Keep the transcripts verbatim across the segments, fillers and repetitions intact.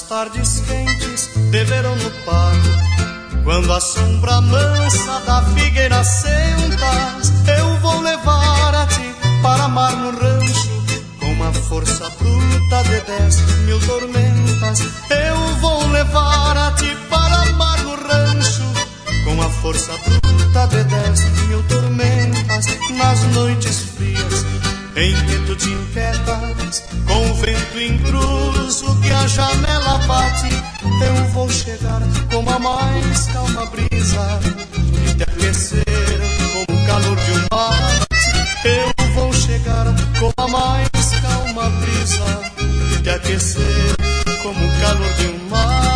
tardes quentes de verão no pago, quando a sombra mansa da figueira sentas, eu vou levar a ti para amar no rancho, com uma força bruta de dez mil tormentas. Eu vou levar a ti para amar no rancho, com a força bruta de dez mil tormentas. Nas noites frias em que tu te inquietas, com o vento intruso que a janela bate, eu vou chegar como a mais calma brisa e te aquecer como o calor de um mate. Eu vou chegar como a mais calma brisa e te aquecer como o calor de um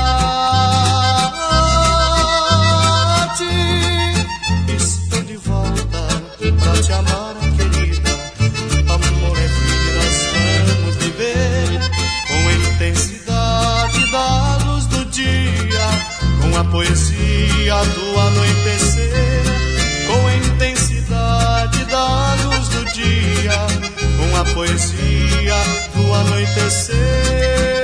mate. Estou de volta pra te amar, querida. Amor é vida, nós vamos viver com a intensidade da luz do dia, com a poesia do anoitecer, com a intensidade da luz do dia, com a poesia do anoitecer.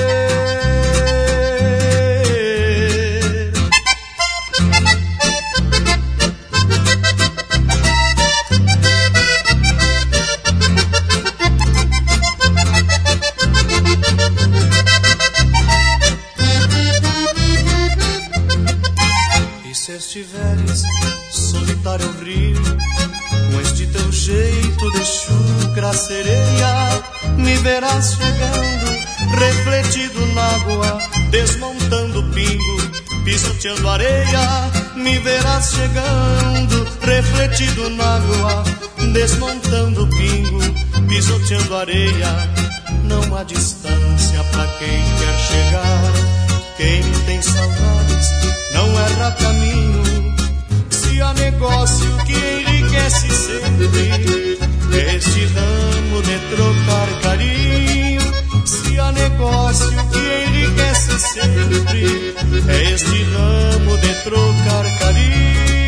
Se estiveres solitário ao rio, com este teu jeito de chucra sereia, me verás chegando, refletido na água, desmontando o pingo, pisoteando areia. Me verás chegando, refletido na água, desmontando o pingo, pisoteando areia. Não há distância pra quem quer chegar, quem tem saudades não erra caminho. Se há negócio que enriquece sempre, é este ramo de trocar carinho. Se há negócio que enriquece sempre, é este ramo de trocar carinho.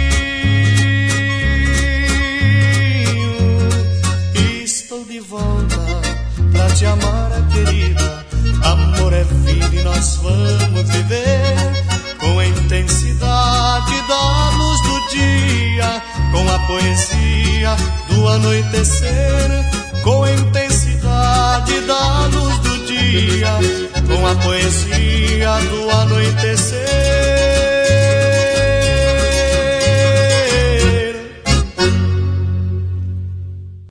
Estou de volta pra te amar, querida. Amor é vida e nós vamos viver com a intensidade da luz do dia, com a poesia do anoitecer, com a intensidade da luz do dia, com a poesia do anoitecer.